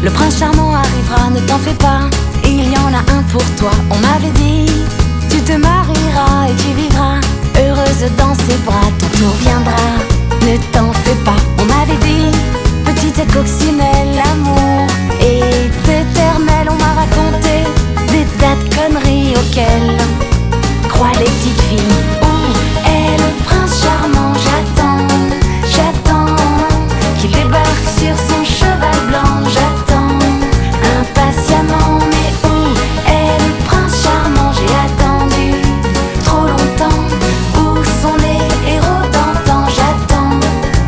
Le prince charmant arrivera, ne t'en fais pas, il y en a un pour toi. On m'avait dit, tu te marieras et tu vivras heureuse dans ses bras. Ton tour viendra, ne t'en fais pas. On m'avait dit, petite coccinelle, l'amour est éternel. On m'a raconté des tas de conneries auxquelles croient les petites filles. Où est le prince charmant? J'attends, j'attends qu'il débarque sur son cheval blanc. J'attends impatiemment, mais où est le prince charmant? J'ai attendu trop longtemps. Où sont les héros d'antan? J'attends.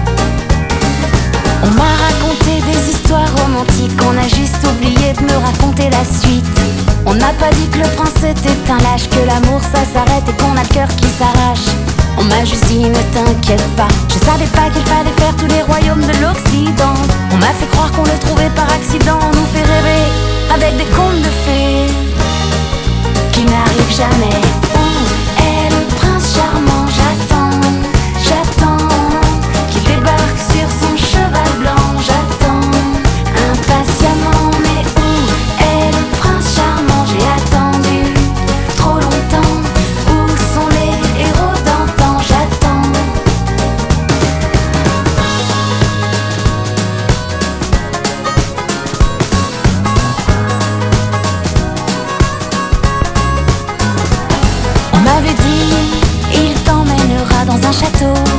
On m'a raconté des histoires romantiques, on a juste oublié de me raconter la suite. On n'a pas dit que le prince était un lâche, que l'amour ça s'arrête et qu'on a le cœur qui s'arrache. On m'a juste dit ne t'inquiète pas, je savais pas qu'il fallait faire tous les royaumes de l'Occident. On m'a fait croire qu'on le trouvait par accident. On nous fait rêver avec des contes de fées qui n'arrivent jamais. Où est le prince charmant? J'attends, j'attends qu'il débarque sur son cheval blanc. J'attends impatiemment, mais où est le prince charmant? J'ai attendu trop longtemps. Où sont les héros d'antan? J'attends. On m'avait dit, il t'emmènera dans un château